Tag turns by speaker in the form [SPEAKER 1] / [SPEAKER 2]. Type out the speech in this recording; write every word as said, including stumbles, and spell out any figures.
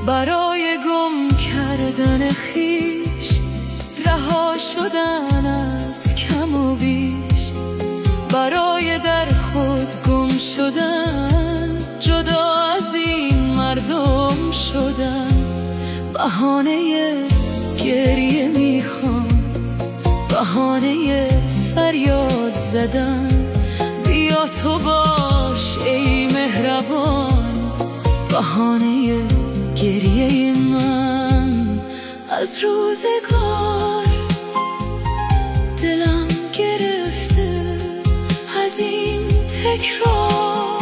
[SPEAKER 1] برای گم کردن خیش، رها شدن از کم و بیش، برای در خود گم شدن، جدا از این مردم شدن. بهانه گریه میخوام، بهانه فریاد زدن، بیا تو باش ای مهربان، بهانه گریه من. از روزگار دلم گرفته، از این تکرار